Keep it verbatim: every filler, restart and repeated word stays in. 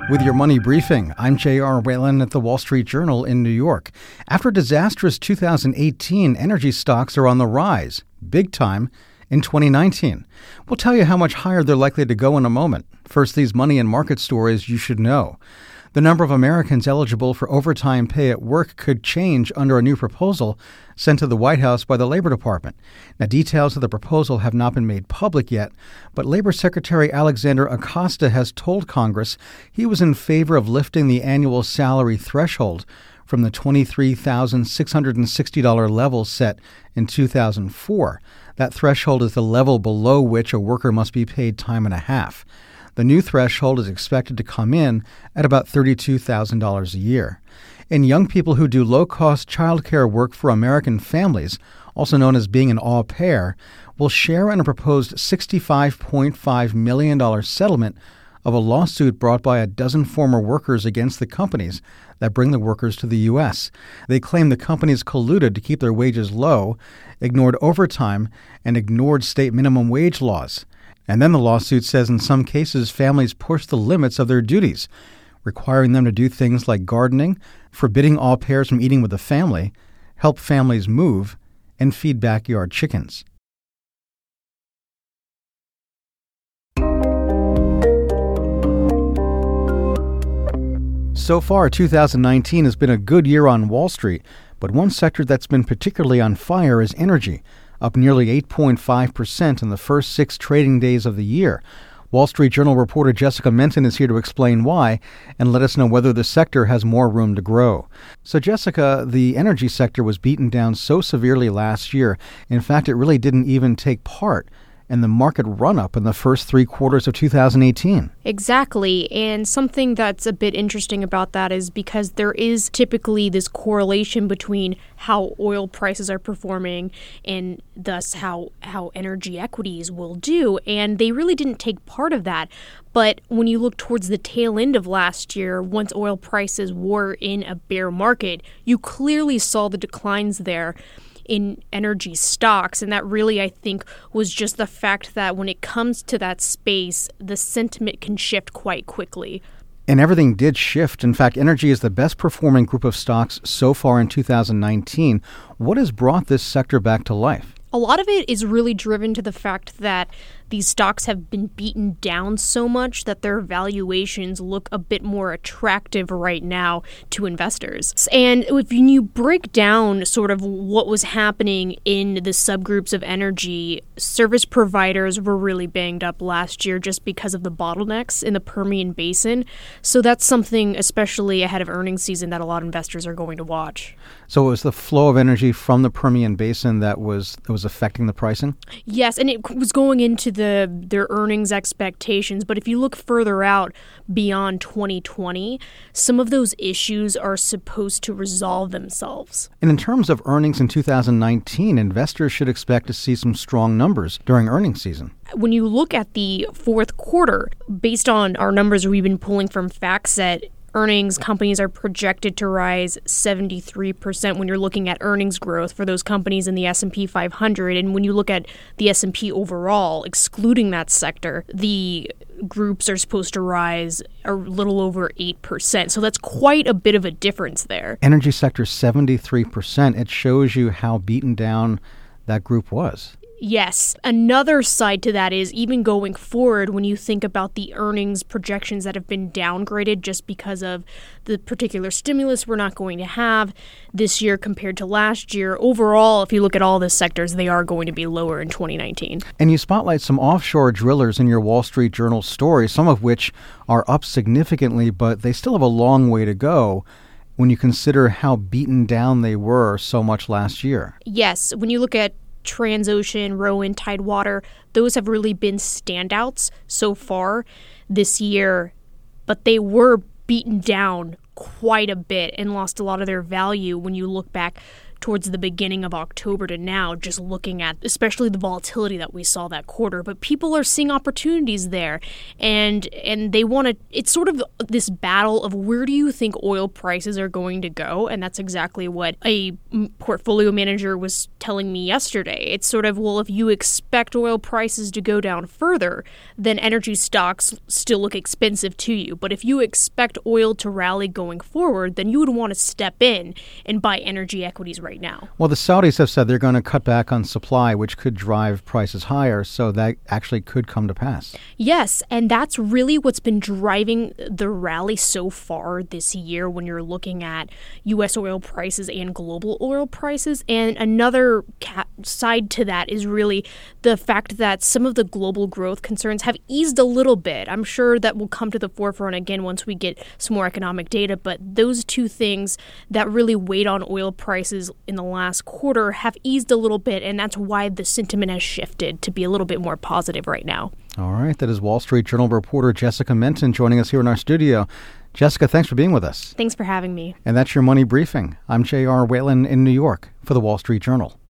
With your money briefing, I'm J R. Whalen at the Wall Street Journal in New York. After a disastrous two thousand eighteen, energy stocks are on the rise, big time, in twenty nineteen. We'll tell you how much higher they're likely to go in a moment. First, these money and market stories you should know. The number of Americans eligible for overtime pay at work could change under a new proposal sent to the White House by the Labor Department. Now, details of the proposal have not been made public yet, but Labor Secretary Alexander Acosta has told Congress he was in favor of lifting the annual salary threshold from the twenty-three thousand six hundred sixty dollars level set in two thousand four. That threshold is the level below which a worker must be paid time and a half. The new threshold is expected to come in at about thirty-two thousand dollars a year. And young people who do low-cost childcare work for American families, also known as being an au pair, will share in a proposed sixty-five point five million dollars settlement of a lawsuit brought by a dozen former workers against the companies that bring the workers to the U S. They claim the companies colluded to keep their wages low, ignored overtime, and ignored state minimum wage laws. And then the lawsuit says in some cases families push the limits of their duties, requiring them to do things like gardening, forbidding au pairs from eating with the family, help families move, and feed backyard chickens. So far, two thousand nineteen has been a good year on Wall Street, but one sector that's been particularly on fire is energy, up nearly eight point five percent in the first six trading days of the year. Wall Street Journal reporter Jessica Menton is here to explain why and let us know whether the sector has more room to grow. So, Jessica, the energy sector was beaten down so severely last year. In fact, it really didn't even take part in the market run-up in the first three quarters of two thousand eighteen. Exactly. And something that's a bit interesting about that is because there is typically this correlation between how oil prices are performing and thus how, how energy equities will do. And they really didn't take part of that. But when you look towards the tail end of last year, once oil prices were in a bear market, you clearly saw the declines there in energy stocks. And that really, I think, was just the fact that when it comes to that space, the sentiment can shift quite quickly. And everything did shift. In fact, energy is the best performing group of stocks so far in two thousand nineteen. What has brought this sector back to life? A lot of it is really driven to the fact that these stocks have been beaten down so much that their valuations look a bit more attractive right now to investors. And if you break down sort of what was happening in the subgroups of energy, service providers were really banged up last year just because of the bottlenecks in the Permian Basin. So that's something, especially ahead of earnings season, that a lot of investors are going to watch. So it was the flow of energy from the Permian Basin that was that was affecting the pricing? Yes, and it was going into the their earnings expectations. But if you look further out beyond twenty twenty, some of those issues are supposed to resolve themselves. And in terms of earnings in two thousand nineteen, investors should expect to see some strong numbers during earnings season. When you look at the fourth quarter, based on our numbers we've been pulling from FactSet, earnings companies are projected to rise seventy-three percent when you're looking at earnings growth for those companies in the S and P five hundred. And when you look at the S and P overall, excluding that sector, the groups are supposed to rise a little over eight percent. So that's quite a bit of a difference there. Energy sector seventy-three percent. It shows you how beaten down that group was. Yes. Another side to that is even going forward, when you think about the earnings projections that have been downgraded just because of the particular stimulus we're not going to have this year compared to last year, overall, if you look at all the sectors, they are going to be lower in twenty nineteen. And you spotlight some offshore drillers in your Wall Street Journal story, some of which are up significantly, but they still have a long way to go when you consider how beaten down they were so much last year. Yes. When you look at Transocean, Rowan, Tidewater, those have really been standouts so far this year, but they were beaten down quite a bit and lost a lot of their value when you look back towards the beginning of October to now, just looking at especially the volatility that we saw that quarter. But people are seeing opportunities there, and and they want to, it's sort of this battle of where do you think oil prices are going to go? And that's exactly what a portfolio manager was telling me yesterday. It's sort of, well, if you expect oil prices to go down further, then energy stocks still look expensive to you. But if you expect oil to rally going forward, then you would want to step in and buy energy equities right now. Well, the Saudis have said they're going to cut back on supply, which could drive prices higher, so that actually could come to pass. Yes, and that's really what's been driving the rally so far this year when you're looking at U S oil prices and global oil prices. And another ca- side to that is really the fact that some of the global growth concerns have eased a little bit. I'm sure that will come to the forefront again once we get some more economic data, but those two things that really weighed on oil prices in the last quarter have eased a little bit, and that's why the sentiment has shifted to be a little bit more positive right now. All right. That is Wall Street Journal reporter Jessica Minton joining us here in our studio. Jessica, thanks for being with us. Thanks for having me. And that's your Money Briefing. I'm J R. Whalen in New York for the Wall Street Journal.